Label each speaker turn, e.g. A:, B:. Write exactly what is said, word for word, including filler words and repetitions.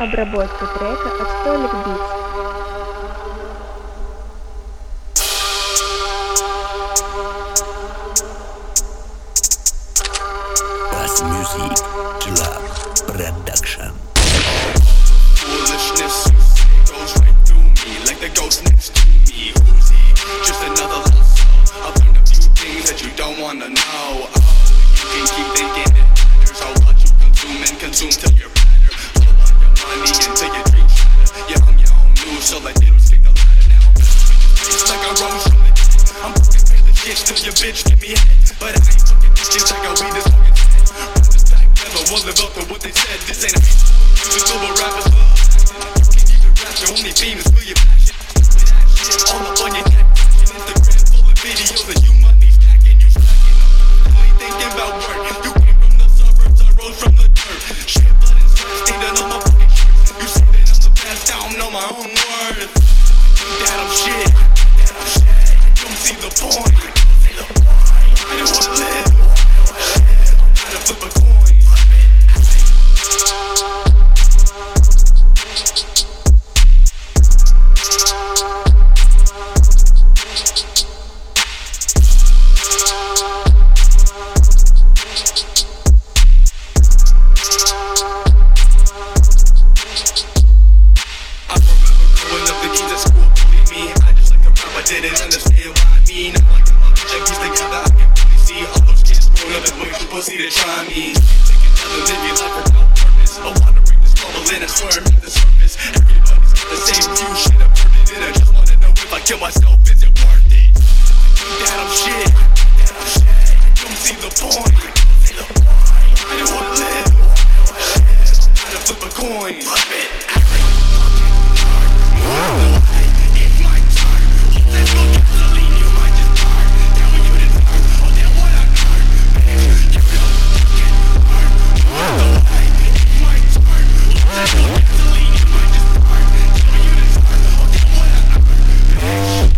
A: Обработка трека от Stolik Beats.
B: Bass Music Club Production.
C: Foolishness goes right through me like the ghost next to me. Who's he? Just another lost soul. I've learned a few things that you don't wanna know. Oh, you can keep thinking it matters how what you consume and consume till you're better. Blow all your money until your dreams shatter. You hung your own news so like dudes kick the ladder now. It's like I rose from the dead. I'm fucking feeling shit till your bitch give me head. But I ain't fucking bitches like I weed this fucking dead. Run this back never won't live up to what they said. This ain't a music global rappers love. You can't even rap, your only theme is feel your passion. With that shit all up on your neck. Instagram full of videos of you money stacking, you stacking up. Only thinking about work. You came from the suburbs, I rose from the dirt. Shit, blood and sweat stained on my fucking shirt. You say that I'm the best, I don't know my own worth. That I'm shit, that I'm shit. I don't see the point. I don't wanna live. I gotta flip a coin. Didn't understand what I mean. I'm like a lot of junkies together. I can really see all those kids growing up and waiting for pussy to try me. Thinking never live your life without purpose. I wanna bring this bubble in and swerve at the surface. Everybody's got the same view, shit I've heard it, and I just wanna know if I kill myself, is it worth it? I think that I'm shit, that I'm shit. I don't see the point.